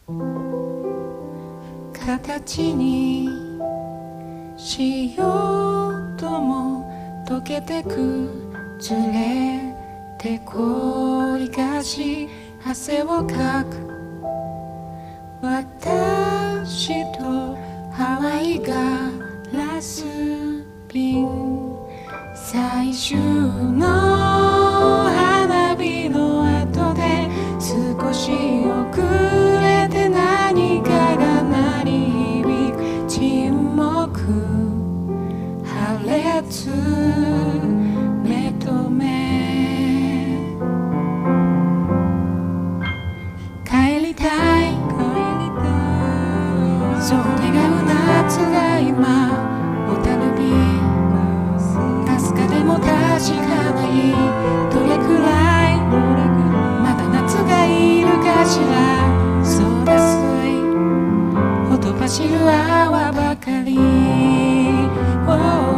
形にしようとも溶けてくずれて氷がし汗をかく私とハワイガラス瓶最終の花火の後で少し遅れて何かが鳴り響く沈黙破裂目と目帰りたいそう願う夏が今小樽日かすかでも確かないどれくらいまだ夏がいるかしらそうだ水ほとばしる泡ばかり、oh